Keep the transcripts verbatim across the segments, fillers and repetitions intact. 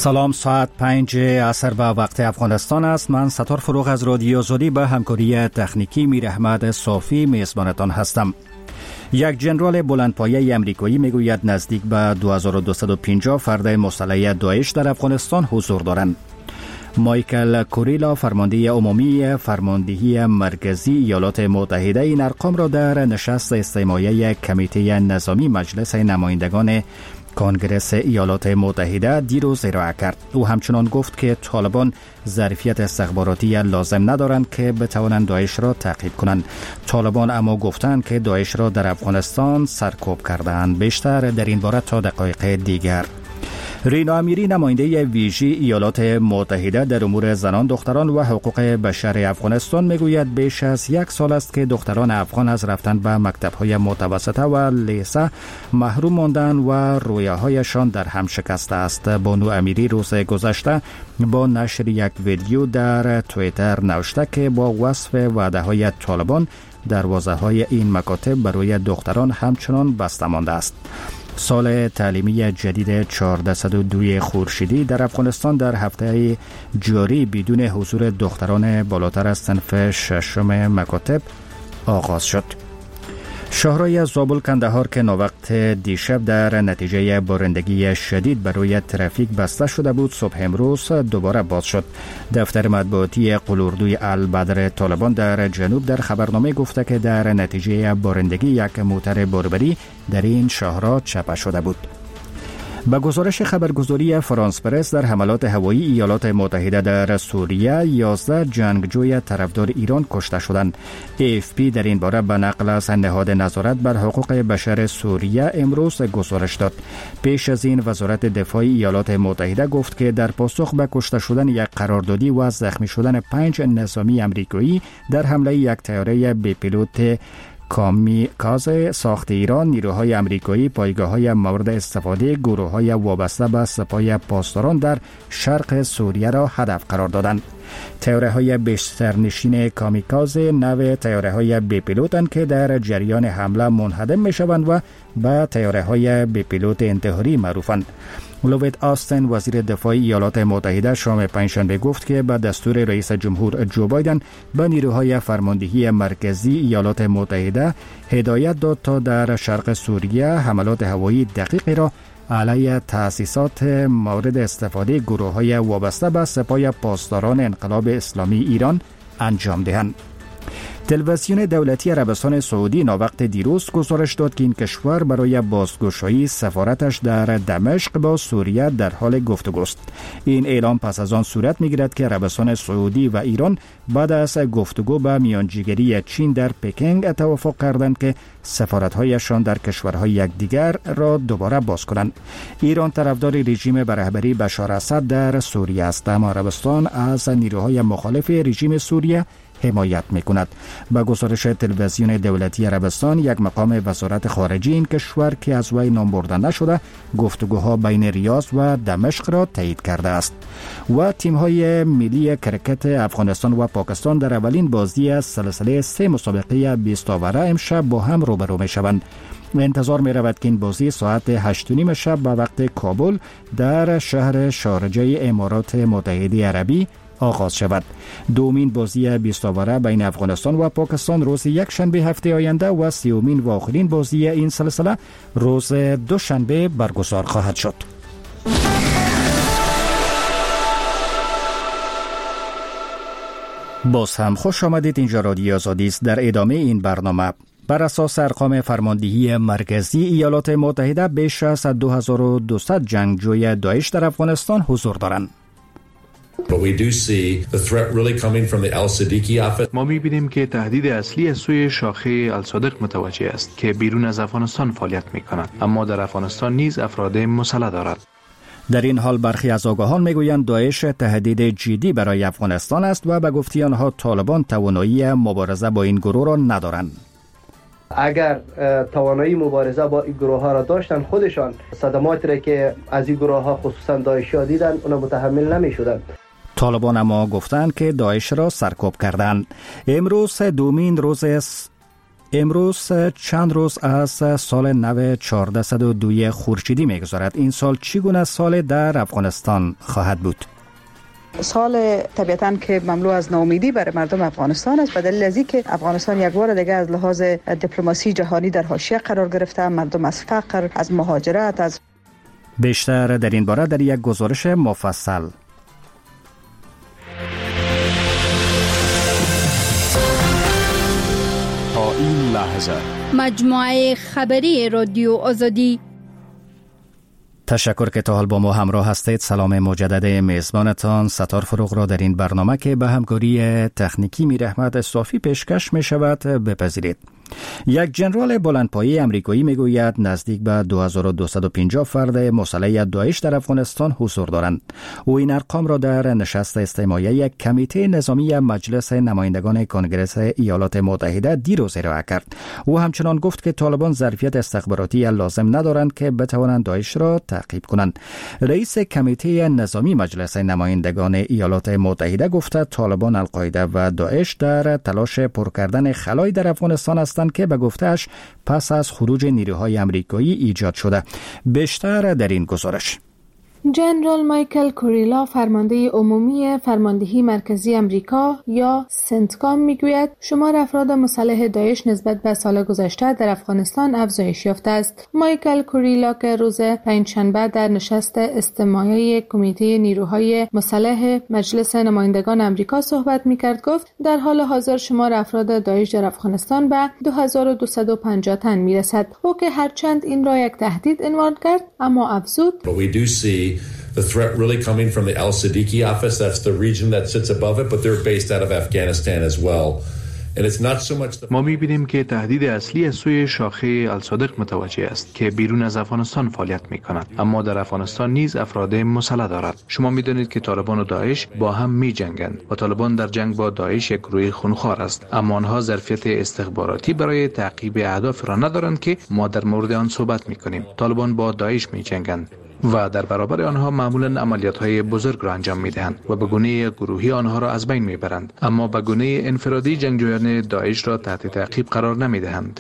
سلام، ساعت پنج عصر به وقت افغانستان است. من ستار فروغ از رادیو آزادی به همکاری تکنیکی میر احمد صافی میزبانتان هستم. یک جنرال بلندپایه امریکایی میگوید نزدیک به دو هزار و دویست و پنجاه فرد مسلح داعش در افغانستان حضور دارند. مایکل کوریلا، فرمانده عمومی فرماندهی مرکزی ایالات متحده، این ارقام را در نشست استماعی کمیته نظامی مجلس نمایندگان کنگره ایالات متحده دیروز ارائه کرد. او همچنان گفت که طالبان ظرفیت استخباراتی لازم ندارند که بتوانند داعش را تعقیب کنند. طالبان اما گفتند که داعش را در افغانستان سرکوب کردند. بیشتر در این باره تا دقایق دیگر. رینا امیری، نماینده ویژه ایالات متحده در امور زنان، دختران و حقوق بشر افغانستان، میگوید بیش از یک سال است که دختران افغان از رفتن به مکتب‌های متوسطه و لیسه محروم ماندن و رویاهایشان در هم شکسته است. بانو امیری روز گذشته با نشر یک ویدیو در توییتر نوشته که با وصف وعده‌های طالبان دروازه‌های این مکاتب برای دختران همچنان بسته مانده است. سال تعلیمی جدید چهارصد و دو خورشیدی در افغانستان در هفته جاری بدون حضور دختران بالاتر از صنف ششم مکاتب آغاز شد. شاهراه زابل کندهار که ناوقت دیشب در نتیجه بارندگی شدید برای ترافیک بسته شده بود، صبح امروز دوباره باز شد. دفتر مطبوعاتی قلوردوی البدر طالبان در جنوب در خبرنامه گفته که در نتیجه بارندگی یک موتر بربری در این شاهراه چپه شده بود. با گزارش خبرگزاری فرانس پرس، در حملات هوایی ایالات متحده در سوریه یازده جنگجوی طرفدار ایران کشته شدند. ای اف پی در این باره به نقل از نهاد نظارت بر حقوق بشر سوریه امروز گزارش داد. پیش از این وزارت دفاع ایالات متحده گفت که در پاسخ به کشته شدن یک قراردادی و زخمی شدن پنج نظامی امریکایی در حمله یک طیاره بی پیلوت کامیکاز ساخت ایران، نیروهای امریکایی پایگاه‌های مورد استفاده گروه‌های وابسته به سپاه پاسداران در شرق سوریه را هدف قرار دادند. طیاره‌های بسترنشین کامیکاز نوع طیاره‌های بی پیلوتند که در جریان حمله منهدم می‌شوند و به طیاره‌های بی پیلوت انتحاری معروفند. لوید آستن، وزیر دفاع ایالات متحده، شام پنجشنبه گفت که به دستور رئیس جمهور جو بایدن به نیروهای فرماندهی مرکزی ایالات متحده هدایت داد تا در شرق سوریه حملات هوایی دقیقی را علیه تأسیسات مورد استفاده گروه‌های وابسته به سپاه پاسداران انقلاب اسلامی ایران انجام دهند. تلویزیون دولتی عربستان سعودی ناوقت دیروز گزارش داد که این کشور برای بازگشایی سفارتش در دمشق با سوریه در حال گفتگوست. این اعلام پس از آن صورت می‌گیرد که عربستان سعودی و ایران بعد از گفتگو به میانجیگری چین در پکینگ توافق کردند که سفارت‌هایشان در کشورهای یکدیگر را دوباره باز کنند. ایران طرفدار رژیم به رهبری بشار اسد در سوریه است، اما عربستان از نیروهای مخالف رژیم سوریه حمایت می‌کند. با گزارش تلویزیون دولتی عربستان، یک مقام وزارت خارجه این کشور که از وی نام برده نشده گفتگوها بین ریاض و دمشق را تایید کرده است. و تیم‌های ملی کرکت افغانستان و پاکستان در اولین بازی از سلسله سه مسابقه بیست اوره امشب با هم روبرو می‌شوند. انتظار می رود که این بازی ساعت هشت و نیم شب به وقت کابل در شهر شارجه امارات متحده عربی آغاز شود. دومین بازی بیست اوره بین افغانستان و پاکستان روز یک شنبه هفته آینده و سیومین و آخرین بازی این سلسله روز دوشنبه برگزار خواهد شد. باز هم خوش آمدید. اینجا رادیو آزادی است. در ادامه این برنامه، بر اساس ارقام فرماندهی مرکزی ایالات متحده بیش از دو هزار و دویست جنگجوی داعش در افغانستان حضور دارند. ما می‌بینیم که تهدید اصلی از سوی شاخه الصادق متوجه است که بیرون از افغانستان فعالیت می‌کند، اما در افغانستان نیز افراد مسلح دارد. در این حال برخی از آگاهان میگویند داعش تهدید جدی برای افغانستان است و به گفته آنها طالبان توانایی مبارزه با این گروه را ندارند. اگر توانایی مبارزه با این گروه ها را داشتن، خودشان صدماتی را که از این گروه ها خصوصا داعشی ها دیدن اونا متحمل نمی شدن. طالبان اما گفتند که داعش را سرکوب کردند. امروز دومین روز امروز چند روز از سال نو چهارصد و دو خورشیدی می‌گذرد. این سال چگونه سال در افغانستان خواهد بود؟ سال طبیعتاً که مملو از ناامیدی برای مردم افغانستان است، به دلیل از اینکه افغانستان یک بار دیگه از لحاظ دیپلماسی جهانی در حاشیه قرار گرفته، مردم از فقر، از مهاجرت، از بیشتر در این باره در یک گزارش مفصل. تا این لحظه مجموعه خبری رادیو آزادی. تشکر که تا حال با ما همراه هستید. سلام مجدد میزبانتان ستار فروغ را در این برنامه که به همکاری تکنیکی میر احمد صافی پیشکش می شود بپذیرید. یک جنرال بلندپایه امریکایی میگوید نزدیک به دو هزار و دویست و پنجاه فرد مسلح داعش در افغانستان حضور دارند. او این ارقام را در نشست استماعی یک کمیته نظامی مجلس نمایندگان کنگره ایالات متحده دیروز ارائه کرد. او همچنان گفت که طالبان ظرفیت استخباراتی لازم ندارند که بتوانند داعش را تعقیب کنند. رئیس کمیته نظامی مجلس نمایندگان ایالات متحده گفته طالبان، القاعده و داعش در تلاش پر کردن خلای در افغانستان هستند که به گفته‌اش پس از خروج نیروهای آمریکایی ایجاد شده. بیشتر در این گزارش. جنرال مایکل کوریلا، فرمانده عمومی فرماندهی مرکزی امریکا یا سنتکام، میگوید شمار افراد مسلح داعش نسبت به سال گذشته در افغانستان افزایش یافته است. مایکل کوریلا که روز پنجشنبه در نشست استماعی کمیته نیروهای مسلح مجلس نمایندگان امریکا صحبت میکرد گفت در حال حاضر شمار افراد داعش در افغانستان به دو هزار و دویست و پنجاه تن میرسد. او که هرچند این را یک تهدید عنوان کرد، اما افزود the threat really coming from the Al-Sadiqi office. That's the region that sits above it, but they're based out of Afghanistan as well. And it's not so much the... ما می‌بینیم که تهدید اصلی از سوی شاخه الصادق متوجه است که بیرون از افغانستان فعالیت می‌کند، اما در افغانستان نیز افراد مسلح دارد. شما می‌دانید که طالبان و داعش با هم می‌جنگند و طالبان در جنگ با داعش یک گروه خونخوار است، اما آنها ظرفیت استخباراتی برای تعقیب اهداف را ندارند که ما در مورد آن صحبت می‌کنیم. طالبان با داعش می‌جنگند و در برابر آنها معمولا عملیات‌های بزرگ را انجام می‌دهند و به گونه گروهی آنها را از بین می‌برند، اما به گونه انفرادی جنگجویان داعش را تحت تعقیب قرار نمی‌دهند.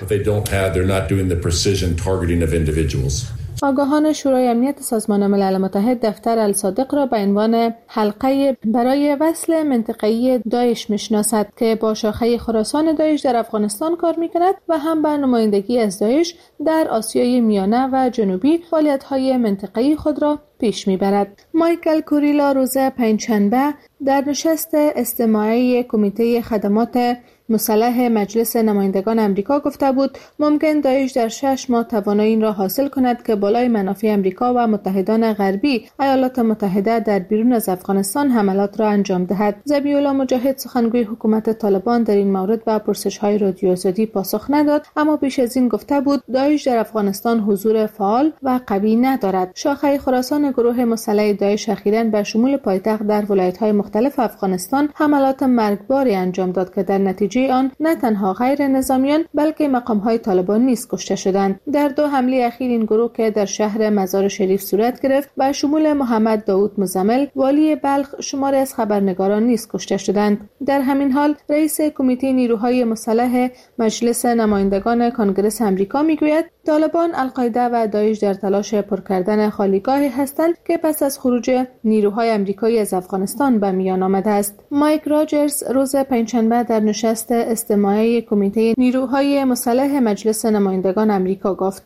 آگاهان شورای امنیت سازمان ملل متحد دفتر الصادق را به عنوان حلقه برای وصل منطقه‌ای داعش میشناسد که با شاخه خراسان داعش در افغانستان کار می‌کند و هم به نمایندگی از داعش در آسیای میانه و جنوبی فعالیت‌های منطقه‌ای خود را پیش می‌برد. مایکل کوریلا روز پنجشنبه در نشست استماعی کمیته خدمات مسلح مجلس نمایندگان امریکا گفته بود ممکن داعش در شش ماه توانایی این را حاصل کند که بالای منافع امریکا و متحدان غربی ایالات متحده در بیرون از افغانستان حملات را انجام دهد. ذبیح الله مجاهد، سخنگوی حکومت طالبان، در این مورد به پرسش‌های رادیو آزادی پاسخ نداد، اما پیش از این گفته بود داعش در افغانستان حضور فعال و قوی ندارد. شاخه خراسان گروه مسلح داعش اخیراً به شمول پایتخت در ولایت‌های مختلف افغانستان حملات مرگباری انجام داد که در نتیجه آن نه تنها غیر نظامیان بلکه مقام‌های طالبان نیز کشته شدند. در دو حمله اخیر این گروه که در شهر مزار شریف صورت گرفت به شمول محمد داوود مزمل والی بلخ شماری از خبرنگاران نیز کشته شدند. در همین حال رئیس کمیته نیروهای مسلح مجلس نمایندگان کنگره آمریکا میگوید طالبان، القاعده و داعش در تلاش پر کردن خالیگاهی هستند که پس از خروج نیروهای آمریکایی از افغانستان به میان آمده است. مایک راجرز روز پنجشنبه در نشست استماعی کمیته نیروهای مسلح مجلس نمایندگان آمریکا گفت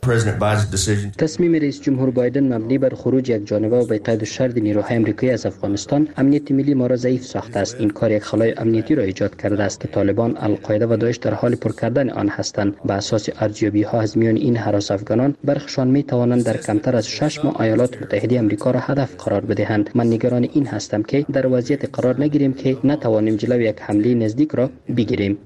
تصمیم رئیس جمهور بایدن مبنی بر خروج یک جانبه و به قید شرط نیروهای آمریکایی از افغانستان امنیت ملی ما را ضعیف ساخته است. این کار یک خلای امنیتی را ایجاد کرده است که طالبان، القاعده و داعش در حال پر کردن آن هستند. بر اساس ارزیابی ها از میان این هراس افغانان برخشان می توانند در کمتر از شش ماه ایالات متحده آمریکا را هدف قرار بدهند. من نگران این هستم که در وضعیت قرار نگیریم که نتوانیم جلوی یک حمله نزدیک را بگیریم.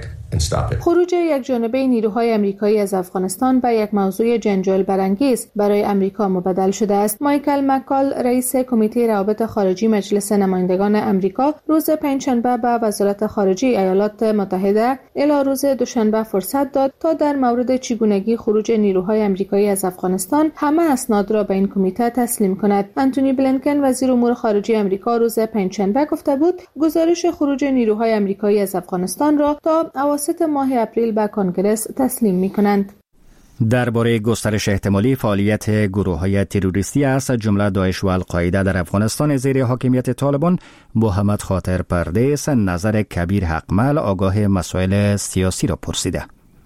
خروج یک جانبه نیروهای آمریکایی از افغانستان به یک موضوع جنجال برانگیز برای آمریکا مبدل شده است. مایکل مکال، رئیس کمیته روابط خارجی مجلس نمایندگان آمریکا، روز پنجشنبه به وزارت خارجه ایالات متحده الی روز دوشنبه فرصت داد تا در مورد چگونگی خروج نیروهای آمریکایی از افغانستان همه اسناد را به این کمیته تسلیم کند. آنتونی بلینکن، وزیر امور خارجه آمریکا، روز پنجشنبه گفته بود گزارش خروج نیروهای آمریکایی از افغانستان را تا اواسط ماه اپریل به کنگره تسلیم می کنند. درباره گسترش احتمالی فعالیت گروه‌های تروریستی از جمله داعش و القاعده در افغانستان زیر حاکمیت طالبان، محمد خاطر پردیس نظر کبیر حقمل آگاه مسائل سیاسی را پرسیده.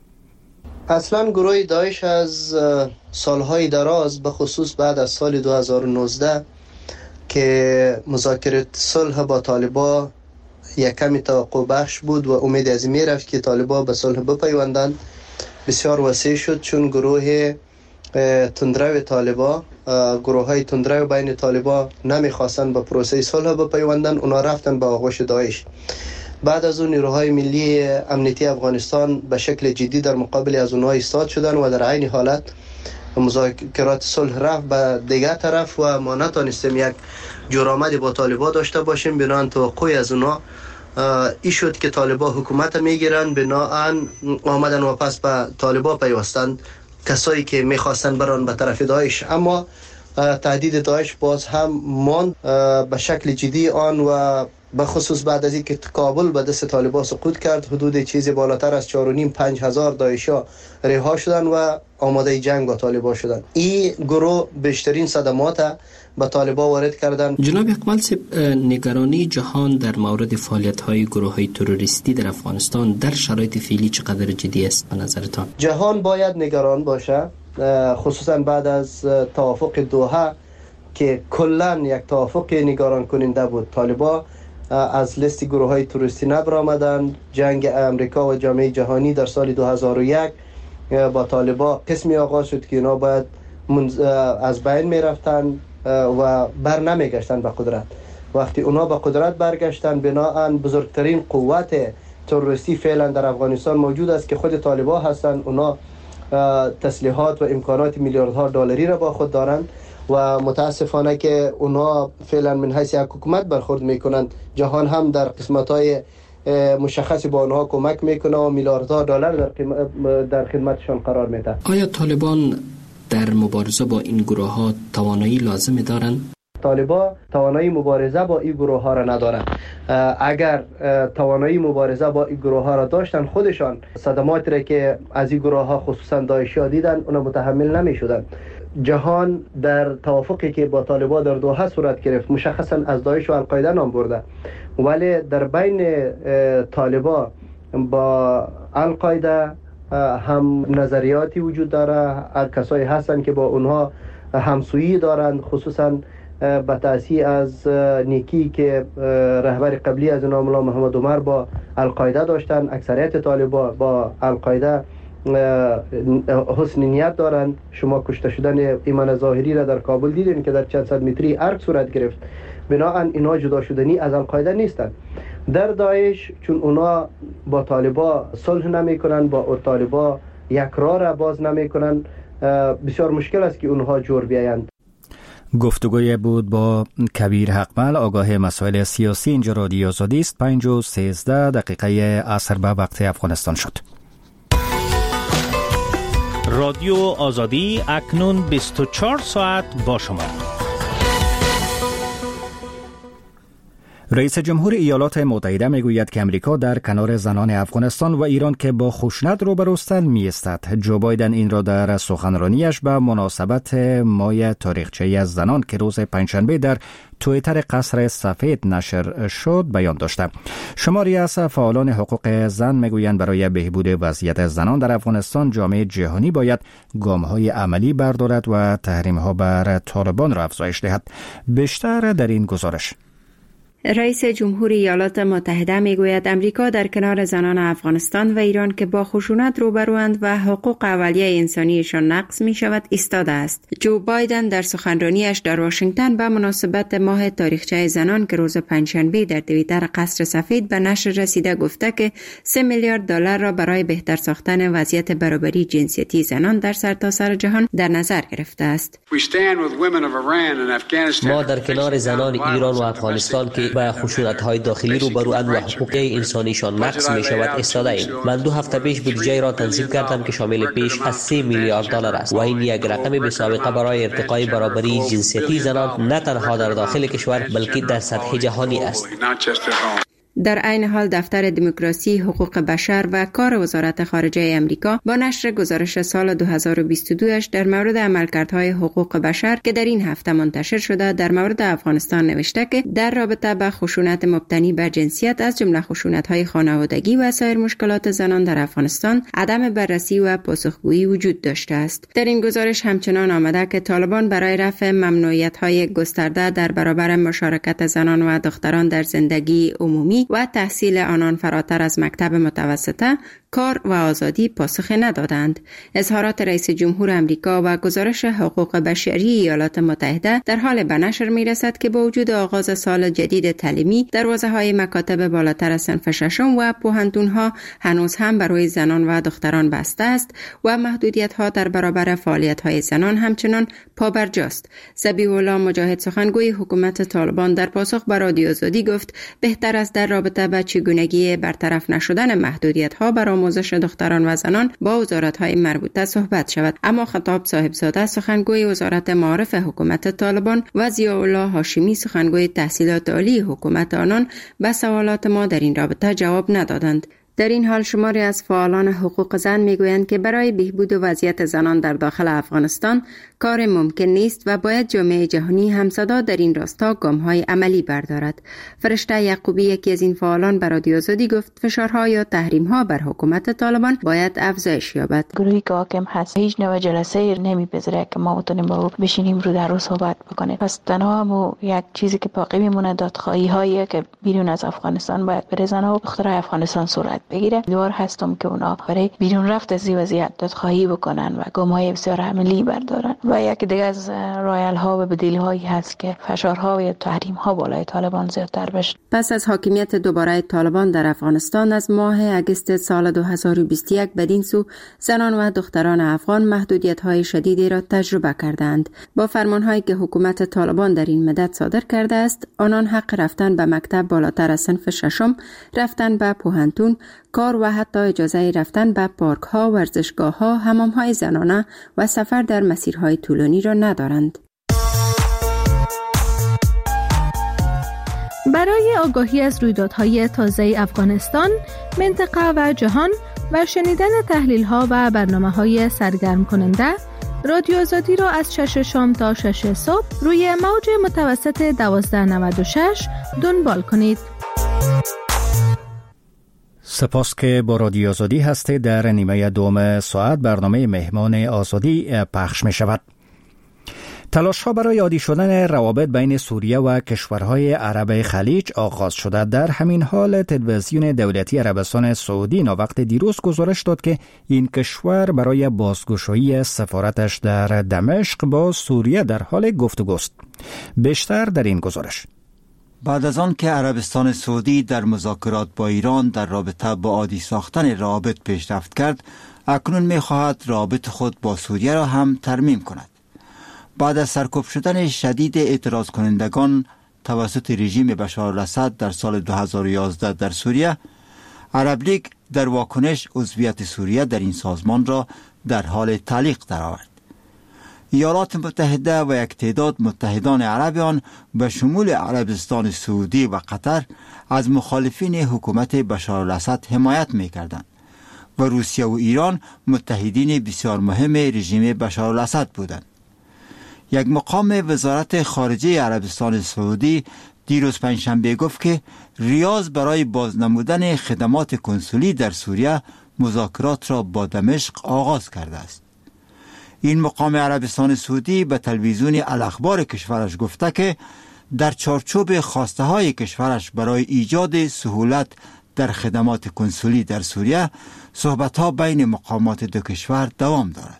اصلا گروه داعش از سالهای دراز به خصوص بعد از سال دو هزار و نوزده که مذاکره صلح با طالبان یک کمی توقع بخش بود و امید از این میرفت که طالبان به صلح بپیوندند، بسیار وسیع شد، چون گروه تندرو طالبان، گروه های تندرو بین طالبان نمیخواستن به پروسه صلح بپیوندن، اونا رفتن به آغوش داعش. بعد از اون نیروهای ملی امنیتی افغانستان به شکل جدی در مقابل از اونها ایستاد شدن و در عین حالت مذاکرات صلح رفت به دیگر طرف و ما نتونستیم یک جورآمدی با طالبان داشته باشیم. بنابراین توقعی از اونها ای شد که طالبان حکومت میگیرن، بنابراین آمدن و پس به طالبان پیوستند کسایی که میخواستن بران به طرف داعش. اما تهدید داعش باز هم ماند به شکل جدی آن و به خصوص بعد از اینکه کابل به دست طالبان سقوط کرد، حدود چیزی بالاتر از چهار و نیم پنج هزار داعشیا رها شدن و آماده جنگ با طالبان شدن. این گروه بیشترین صدمات به طالبان وارد کردن. جناب اقبال صاحب، نگرانی جهان در مورد فعالیت‌های گروه‌های تروریستی در افغانستان در شرایط فعلی چقدر جدی است به نظرتان؟ جهان باید نگران باشه، خصوصا بعد از توافق دوحه که کلاً یک توافق نگران کننده بود. طالبان از لیست گروه‌های تروریستی نبرآمدند. جنگ امریکا و جامعه جهانی در سال دو هزار و یک با طالبان قسمی آغاز شد که اینا باید از بین می‌رفتند و بر نمیگشتن به قدرت. وقتی اونا به قدرت برگشتن، بناهن بزرگترین قوت تروریستی فعلا در افغانستان موجود است که خود طالبان هستند. اونا تسلیحات و امکانات میلیاردها دلاری را با خود دارند و متاسفانه که اونا فعلا من حیث یک حکومت برخورد میکنند. جهان هم در قسمت‌های مشخصی با اونها کمک میکنه و میلیاردها دلار در در خدمتشان قرار میده. آیا طالبان در مبارزه با این گروه ها توانایی لازم دارند؟ طالبان توانایی مبارزه با این گروه ها را ندارند. اگر توانایی مبارزه با این گروه ها را داشتن، خودشان صدماتی را که از این گروه ها خصوصا داعشی دیدن اونا متحمل نمی شدن. جهان در توافقی که با طالبان در دوحه صورت گرفت مشخصا از داعش و القاعده نام برده، ولی در بین طالبان با القاعده هم نظریاتی وجود داره. هر کسایی هستن که با اونها همسویی دارند، خصوصا به تأثیر از نیکی که رهبر قبلی از اونها مولا محمد عمر با القاعده داشتن. اکثریت طالبان با القاعده حسن نیت دارند. شما کشته شدن ایمان ظاهری را در کابل دیدین که در چند صد متری ارگ صورت گرفت. بنابراین اینا جدا شدنی از القاعده نیستند. در داعش چون اونا با طالبان صلح نمی کنن، با طالبان یک راه را باز نمی کنن، بسیار مشکل است که اونها جور بیایند. گفتگوی بود با کبیر حقمل آگاه مسائل سیاسی. اینجا رادیو آزادی است. پنج و سیزده دقیقه عصر به وقت افغانستان شد. رادیو آزادی اکنون بیست و چهار ساعت با شما. رئیس جمهور ایالات متحده میگوید که امریکا در کنار زنان افغانستان و ایران که با خشونت روبروستند می‌ایستد. جو بایدن این را در سخنرانیش به مناسبت ماه تاریخچه از زنان که روز پنجشنبه در توییتر قصر سفید نشر شد بیان داشته. شماری از فعالان حقوق زن میگویند برای بهبود وضعیت زنان در افغانستان جامعه جهانی باید گام‌های عملی بردارد و تحریم‌ها بر طالبان را افزایش دهد. بیشتر در این گزارش. رئیس جمهور ایالات متحده میگوید امریکا در کنار زنان افغانستان و ایران که با خشونت روبروند و حقوق اولیه انسانیشان نقض می شود ایستاده است. جو بایدن در سخنرانیش در واشنگتن به مناسبت ماه تاریخچه زنان که روز پنجشنبه در توییتر قصر سفید به نشر رسیده گفته که سه میلیارد دلار را برای بهتر ساختن وضعیت برابری جنسیتی زنان در سرتاسر جهان در نظر گرفته است. ما در کنار زنان ایران و افغانستان که با خشونت‌های داخلی روبروند و حقوق انسانیشان نقض می‌شود ایستاده ایم. من دو هفته پیش بودجه را تنظیم کردم که شامل پیش از سه میلیارد دلار است و این یک رقم بی‌سابقه برای ارتقای برابری جنسیتی زنان نه تنها در داخل کشور بلکه در سطح جهانی است. در عین حال دفتر دموکراسی، حقوق بشر و کار وزارت خارجه امریکا با نشر گزارش سال دو هزار و بیست و دو اش در مورد عملکردهای حقوق بشر که در این هفته منتشر شده در مورد افغانستان نوشته که در رابطه با خشونت مبتنی بر جنسیت از جمله خشونت‌های خانوادگی و سایر مشکلات زنان در افغانستان عدم بررسی و پاسخگویی وجود داشته است. در این گزارش همچنان آمده که طالبان برای رفع ممنوعیت‌های گسترده در برابر مشارکت زنان و دختران در زندگی عمومی و تحصیل آنان فراتر از مکتب متوسطه، کار و آزادی پاسخ ندادند. اظهارات رئیس جمهور امریکا و گزارش حقوق بشری ایالات متحده در حال به نشر می‌رسد که با وجود آغاز سال جدید تعلیمی، دروازه‌های مکاتب بالاتر از صنف ششم و پوهنتون‌ها هنوز هم برای زنان و دختران بسته است و محدودیت‌ها در برابر فعالیت‌های زنان همچنان پابرجاست. ذبیح الله مجاهد، سخنگوی حکومت طالبان، در پاسخ به رادیو آزادی گفت بهتر است در رابطه با چگونگی برطرف نشدن محدودیت‌ها بر آموزش دختران و زنان با وزارت‌های مربوطه صحبت شود. اما خطاب صاحبزاده، سخنگوی وزارت معارف حکومت طالبان، و ضیاءالله هاشمی، سخنگوی تحصیلات عالی حکومت آنان، به سوالات ما در این رابطه جواب ندادند. در این حال شماری از فعالان حقوق زن میگویند که برای بهبود وضعیت زنان در داخل افغانستان کار ممکن نیست و باید جامعه جهانی همصدا در این راستا گام‌های عملی بردارد. فرشته یعقوبی، یکی از این فعالان، به رادیو آزادی گفت فشارها یا تحریم‌ها بر حکومت طالبان باید افزایش یابد. گروهی که حاکم هست هیچ نوع جلسه نمی‌پذیره که ما بتونیم با او بشینیم رو در رو صحبت بکنیم. پس تنها مو یک چیزی که باقی میمونه دادخواهی‌هایی که بیرون از افغانستان باید بر زنان و دخترای افغانستان صورت بگیره. دوار هستم که اونا برای بیرون رفت از این وضعیت دادخواهی بکنن و گام‌های بسیار عملی بردارن. و یکی دیگه از رایل ها و بدیل هایی هست که فشارها و تحریم ها بالای طالبان زیادتر بشه. پس از حاکمیت دوباره طالبان در افغانستان از ماه اگست سال دو هزار و بیست و یک بدین سو، زنان و دختران افغان محدودیت های شدیدی را تجربه کردند. با فرمان هایی که حکومت طالبان در این مدت صادر کرده است، آنان حق رفتن به مکتب بالاتر از صنف ششم، رفتن به پوهنتون، کار و حتی اجازه رفتن به پارک ها، ورزشگاه ها، حمام های زنانه و سفر در مسیرهای طولانی را ندارند. برای آگاهی از رویدادهای تازه افغانستان، منطقه و جهان و شنیدن تحلیل‌ها و برنامه‌های سرگرم کننده، رادیو آزادی را از شش شام تا شش صبح روی موج متوسط دوازده نود و شش دنبال کنید. سپاس که با رادیو آزادی هستید. در نیمه دوم ساعت برنامه مهمان آزادی پخش می شود. تلاش ها برای عادی شدن روابط بین سوریه و کشورهای عرب خلیج آغاز شده. در همین حال تلویزیون دولتی عربستان سعودی ناوقت دیروز گزارش داد که این کشور برای بازگشایی سفارتش در دمشق با سوریه در حال گفتگوست. بیشتر در این گزارش. بعد از آن که عربستان سعودی در مذاکرات با ایران در رابطه با عادی ساختن روابط پیشرفت کرد، اکنون می‌خواهد روابط خود با سوریه را هم ترمیم کند. بعد از سرکوب شدن شدید اعتراض کنندگان توسط رژیم بشار الاسد در سال دو هزار و یازده در سوریه، عرب لیگ در واکنش عضویت سوریه در این سازمان را در حال تعلیق درآورد. ایالات متحده و یک تعداد متحدان عرب آن به شمول عربستان سعودی و قطر از مخالفین حکومت بشار الاسد حمایت می‌کردند و روسیه و ایران متحدین بسیار مهم رژیم بشار الاسد بودند. یک مقام وزارت خارجه عربستان سعودی دیروز پنجشنبه گفت که ریاض برای بازنمودن خدمات کنسولی در سوریه مذاکرات را با دمشق آغاز کرده است. این مقام عربستان سعودی به تلویزیون الاخبار کشورش گفته که در چارچوب خواسته های کشورش برای ایجاد سهولت در خدمات کنسولی در سوریه، صحبت ها بین مقامات دو کشور دوام دارد.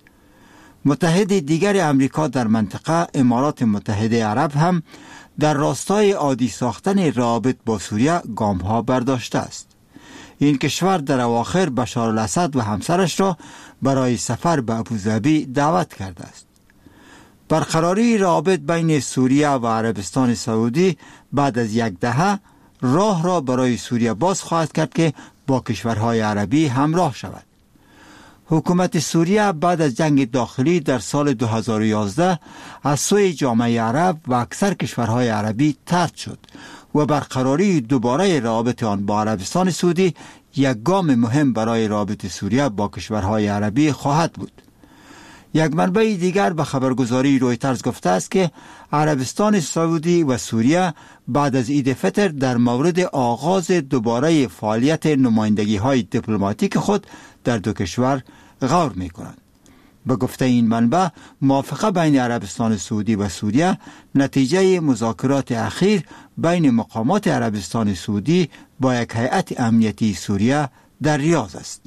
متحد دیگر امریکا در منطقه، امارات متحده عرب، هم در راستای عادی ساختن روابط با سوریه گام ها برداشته است. این کشور در اواخر بشار الاسد و همسرش را برای سفر به ابوظبی دعوت کرده است. برقراری روابط بین سوریه و عربستان سعودی بعد از یک دهه راه را برای سوریه باز خواهد کرد که با کشورهای عربی همراه شود. حکومت سوریه بعد از جنگ داخلی در سال دو هزار و یازده از سوی جامعه عرب و اکثر کشورهای عربی طرد شد و برقراری دوباره روابط آن با عربستان سعودی یک گام مهم برای رابطه سوریه با کشورهای عربی خواهد بود. یک منبع دیگر به خبرگزاری رویترز گفته است که عربستان سعودی و سوریه بعد از عید فطر در مورد آغاز دوباره فعالیت نمایندگی های دیپلماتیک خود در دو کشور غور می کنند. به گفته این منبع، موافقه بین عربستان سعودی و سوریه نتیجه مذاکرات اخیر بین مقامات عربستان سعودی با یک هیئت امنیتی سوریه در ریاض است.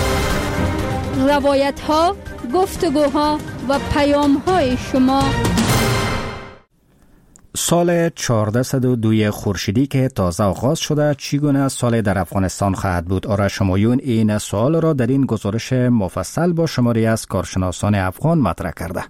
روایت ها، گفتگوها و پیام های شما. سال چهارصد و دو خورشیدی که تازه آغاز شده چگونه سال در افغانستان خواهد بود؟ آرش همایون این سوال را در این گزارش مفصل با شماری از کارشناسان افغان مطرح کرده.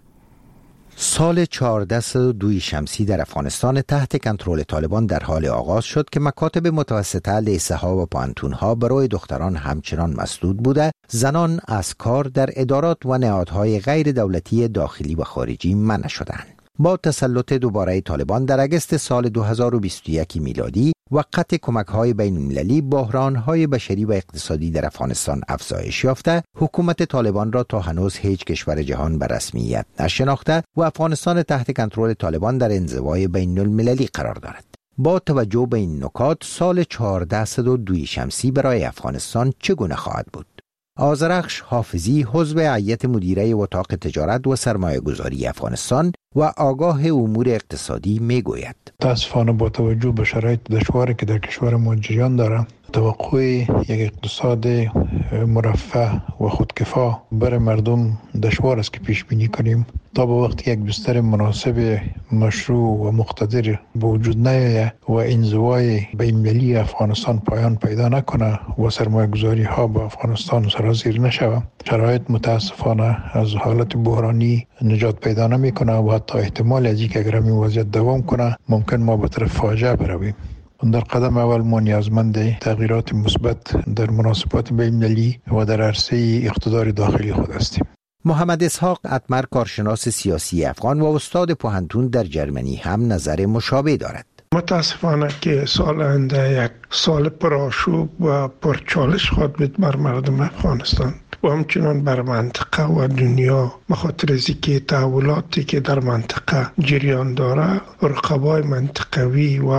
سال چهارصد و دو شمسی در افغانستان تحت کنترل طالبان در حال آغاز شد که مکاتب متوسطه، لیسه ها و پانتون ها برای دختران همچنان مسدود بوده، زنان از کار در ادارات و نهادهای غیر دولتی داخلی و خارجی منع شدند. با تسلط دوباره طالبان در اگست سال دو هزار و بیست و یک میلادی و قطع کمک‌های بین‌المللی، بحران‌های بشری و اقتصادی در افغانستان افزایش یافته، حکومت طالبان را تا هنوز هیچ کشور جهان به رسمیت نشناخته و افغانستان تحت کنترل طالبان در انزوای بین‌المللی قرار دارد. با توجه به این نکات، سال چهارصد و دو شمسی برای افغانستان چگونه خواهد بود؟ آذرخش حافظی، عضو هیئت مدیره اتاق تجارت و سرمایه‌گذاری افغانستان و آگاه امور اقتصادی میگوید: متاسفانه با توجه به شرایط دشواری که در کشور ما جریان داره، توقع یک اقتصاد مرفه و خودکفا برای مردم دشوار است که پیش بینی کنیم. تا به وقتی یک بستر مناسب مشروع و مقتدر به وجود نیاید و انزوای بین‌المللی افغانستان پایان پیدا نکنه و سرمایه‌گذاری ها به افغانستان سرازیر نشود، شرایط متاسفانه از حالت بحرانی نجات پیدا نمیکنه و حتی احتمال از اینکه اگر این وضعیت دوام کنه ممکن ما به طرف فاجعه برویم. در قدم اول ما نیازمند تغییرات مثبت در مناسبات بین‌المللی و در عرصه اقتدار داخلی خود هستیم. محمد اسحاق اتمر، کارشناس سیاسی افغان و استاد پوهنتون در جرمنی، هم نظر مشابه دارد. متاسفانه که سال آینده یک سال پرآشوب و پرچالش خواهد بود بر مردم افغانستان و همچنان بر منطقه و دنیا، بخاطر از اینکه تحولاتی که در منطقه جریان داره، رقبای منطقوی و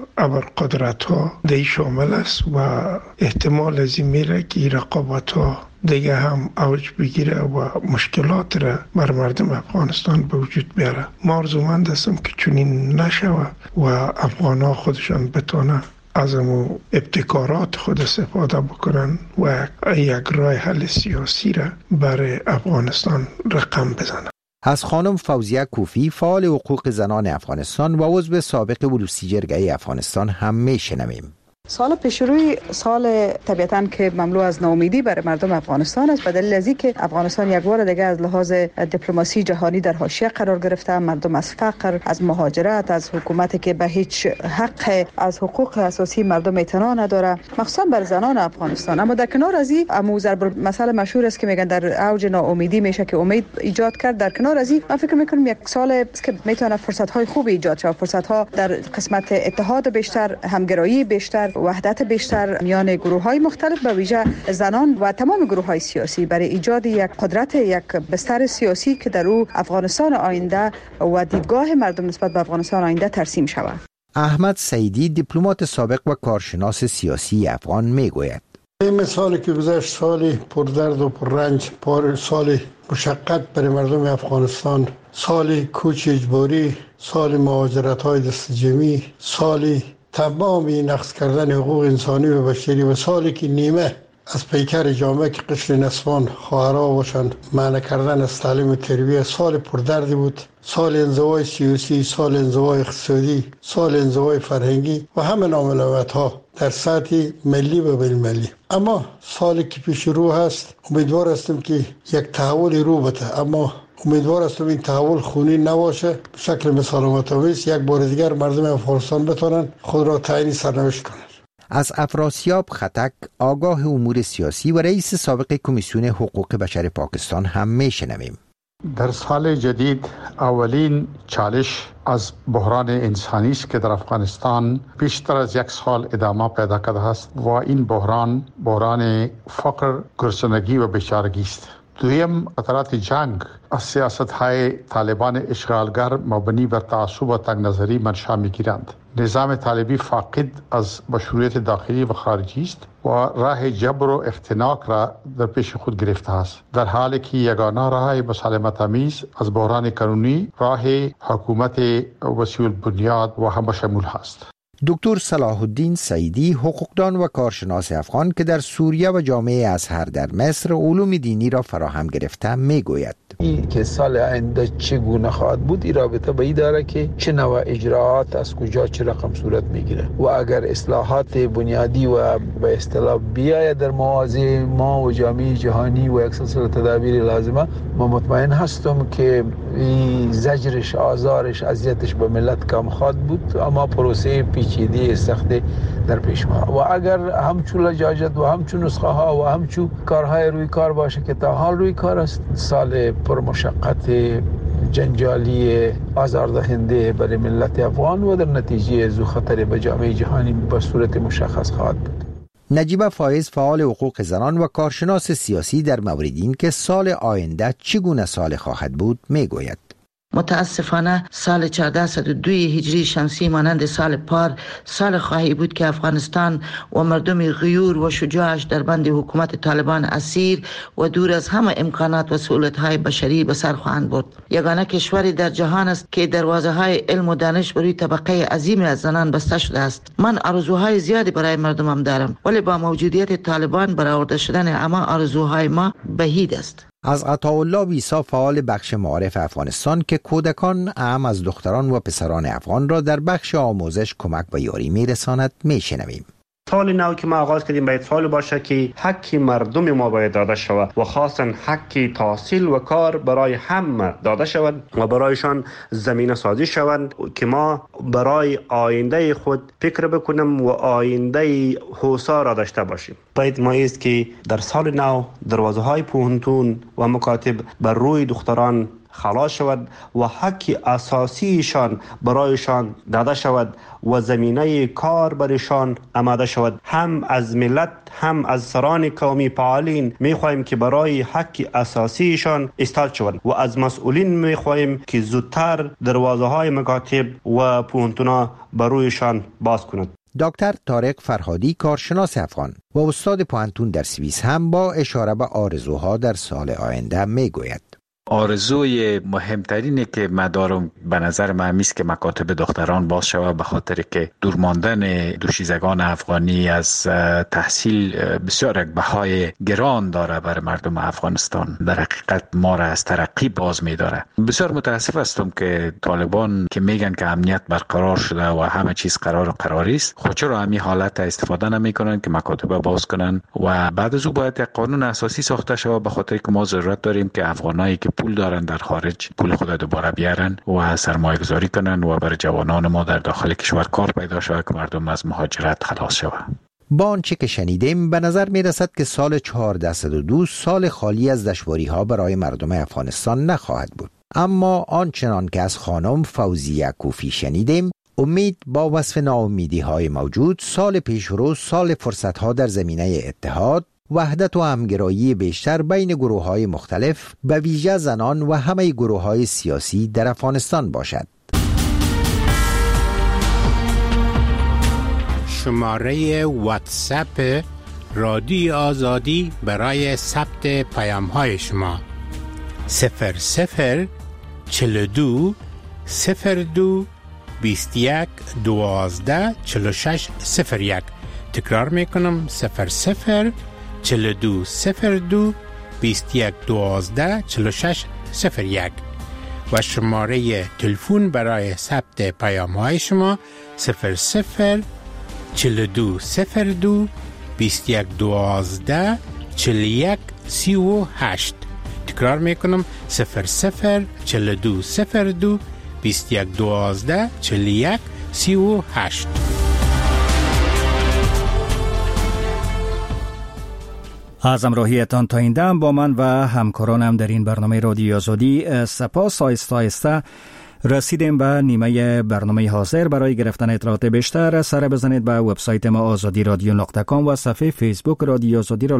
ابرقدرت ها دی شامل است و احتمال از این میره که رقابت ها دیگه هم اوج بگیره و مشکلات را بر مردم افغانستان به وجود بیاره. ما آرزومند هستم که چنین نشوه و افغان ها خودشان بتونه از امو ابتکارات خود استفاده بکنن و یک راه حل سیاسی را برای افغانستان رقم بزنن. از خانم فوزیه کوفی، فعال حقوق زنان افغانستان و عضو سابق ولوسی جرگه افغانستان، هم میشنویم. سال پیشروی سال طبیعتاً که مملو از ناامیدی برای مردم افغانستان است، به دلیل از اینکه افغانستان یک بار دیگه از لحاظ دیپلماسی جهانی در حاشیه قرار گرفته، مردم از فقر، از مهاجرت، از حکومتی که به هیچ حق از حقوق اساسی مردم اعتنا نداره، مخصوصا بر زنان افغانستان. اما در کنار از این، امو ضرب مسئله مشهور است که میگن در اوج ناامیدی میشه که امید ایجاد کرد. در کنار از این، من فکر میکنم یک سال است که میتونه فرصت های خوب ایجاد شود، فرصت ها در قسمت اتحاد بیشتر، همگرایی بیشتر، وحدت بیشتر میان گروه‌های مختلف، به ویژه زنان و تمام گروه‌های سیاسی، برای ایجاد یک قدرت، یک بستر سیاسی که در او افغانستان آینده و دیدگاه مردم نسبت به افغانستان آینده ترسیم شود. احمد سعیدی، دیپلمات سابق و کارشناس سیاسی افغان، میگوید: این سالی که گذشت سالی پردرد و پررنج، پر سالی مشقت برای مردم افغانستان، سالی کوچ اجباری، سالی مهاجرت‌های دست جمعی، سالی تمامی نقض کردن حقوق انسانی و بشری و سالی که نیمه از پیکر جامعه که قشر نسوان خواهرها باشند منع کردن از تعلیم و تربیت، سال پردردی بود. سال انزوای سیاسی، سال انزوای اقتصادی، سال انزوای فرهنگی و همه ناملامت‌ها در سطح ملی و بین‌المللی. اما سالی که پیش رو هست، امیدوار هستم که یک تحول رو بده، اما امیدوار هستم این تحول خونی نباشه، به شکل مسالمت آمیز یک بار دیگر مردم افغانستان بتونن خود را تعیین سرنوشت کنند. از افراسیاب خطک آگاه امور سیاسی و رئیس سابق کمیسیون حقوق بشر پاکستان هم میشنویم. در سال جدید اولین چالش از بحران انسانی است که در افغانستان بیشتر از یک سال ادامه پیدا کرده است و این بحران بحران فقر، گرسنگی و بیچارگی است. دویم خطرات جنگ از سیاست‌های طالبان اشغالگر مبنی بر تعصب و تنگ نظری منشأ می‌گیرند. نظام طالبی فاقد از مشروعیت داخلی و خارجی است و راه جبر و اختناق را در پیش خود گرفته است، در حالی که یگانه راه مسالمت آمیز از بحران قانونی راه حکومت وسیع البنیاد و همه شمول است. دکتر صلاح الدین سعیدی، حقوقدان و کارشناس افغان که در سوریه و جامعه ازهر در مصر علوم دینی را فراهم گرفته میگوید این که سال آینده چگونه خواهد بود این رابطه به این داره که چه نوع اجراعات از کجا چه رقم صورت میگیره و اگر اصلاحات بنیادی و به اصطلاح بیاید در مواضع ما و جامعه جهانی و یک سلسله تدابیر لازمه، ما مطمئن هستم که این زجرش، آزارش، اذیتش به ملت کم خواهد بود، اما پروسه پیچیده سخت در پیش ما و اگر همچون لجاجت و همچون نسخه ها و همچون کارهای روی کار باشه که تا حال روی کار است، سال پر مشقت جنجالی آزاردهنده برای ملت افغان و در نتیجه ذو خطر به جامعه جهانی به صورت مشخص خواهد بود. نجیبه فایز، فعال حقوق زنان و کارشناس سیاسی، در مورد این که سال آینده چگونه سال خواهد بود میگوید. متاسفانه سال چهارصد و دو هجری شمسی مانند سال پار سال خواهی بود که افغانستان و مردم غیور و شجاعش در بند حکومت طالبان اسیر و دور از همه امکانات و سهولت‌های بشری به سر خواهند برد. یگانه کشوری در جهان است که دروازه‌های علم و دانش بروی طبقه عظیم از زنان بسته شده است. من آرزوهای زیادی برای مردمم دارم، ولی با موجودیت طالبان برآورده شدن همه آرزوهای ما بعید است. از عطاالله ویسا، فعال بخش معارف افغانستان که کودکان اعم از دختران و پسران افغان را در بخش آموزش کمک و یاری میرساند میشنویم. سال نو که ما آغاز کردیم باید سال باشه که حق مردم ما باید داده شود و خاصا حق تحصیل و کار برای هم داده شود و برایشان زمینه سازی شود که ما برای آینده خود فکر بکنیم و آینده حوصا را داشته باشیم. باید ما است که در سال نو دروازه های پوهنتون و مکاتب بر روی دختران خلاص شود و حق اساسیشان برایشان داده شود و زمینه کار برایشان آماده شود. هم از ملت هم از سران قومی فعالین میخواهیم که برای حق اساسیشان ایستاد شود و از مسئولین میخواهیم که زودتر دروازه های مکاتب و پوهنتونا برایشان باز کند. دکتر طارق فرهادی، کارشناس افغان و استاد پوهنتون در سوئیس، هم با اشاره به آرزوها در سال آینده میگوید. آرزوی مهمترینه که من دارم به نظر من است که مکاتب دختران باز شود، به خاطر که دور ماندن دوشیزگان افغانی از تحصیل بسیار بهای گران داره بر مردم افغانستان. در حقیقت ما را از ترقی باز می‌داره. بسیار متاسف هستم که طالبان که میگن که امنیت برقرار شده و همه چیز قرار قراری است، خود چرا همین حالت استفاده نمی‌کنن که مکاتب باز کنن و بعد از او باید یک قانون اساسی ساخته شود، به خاطر که ما ضرورت داریم که افغانایی که پول دارن در خارج پول خود دوباره بیارن و سرمایه گذاری کنن و برای جوانان ما در داخل کشور کار پیدا شود که مردم از مهاجرت خلاص شود. با آنچه که شنیدیم به نظر می رسد که سال چهارصد و دو سال خالی از دشواری ها برای مردم افغانستان نخواهد بود. اما آنچنان که از خانم فوزیه کوفی شنیدیم، امید با وصف ناامیدی های موجود، سال پیشرو سال فرصت ها در زمینه اتحاد، وحدت و همگرایی بیشتر بین گروه‌های مختلف به ویژه زنان و همه گروه‌های سیاسی در افغانستان باشد. شماره واتساپ رادیو آزادی برای ثبت پیام‌های شما صفر صفر چهل و دو صفر دو بیست و یک دوازده چهل و شش صفر یک. تکرار میکنم صفر صفر چهل و دو صفر دو بیست و یک دوازده چهل و شش صفر یک و شماره تلفن برای ثبت پیام های شما صفر صفر چهل و دو صفر دو بیست و یک دوازده چهل و یک سی و هشت. تکرار میکنم صفر صفر چهل و دو صفر دو بیست و یک دوازده چهل و یک سی و هشت. از همراهیتان تا این دم با من و همکارانم در این برنامه رادیو آزادی سپاس. آیسته آیسته رسیدیم به نیمه برنامه حاضر. برای گرفتن اطلاعات بیشتر سر بزنید به وبسایت ما آزادی رادیو نقطه کام و صفحه فیسبوک رادیو آزادی را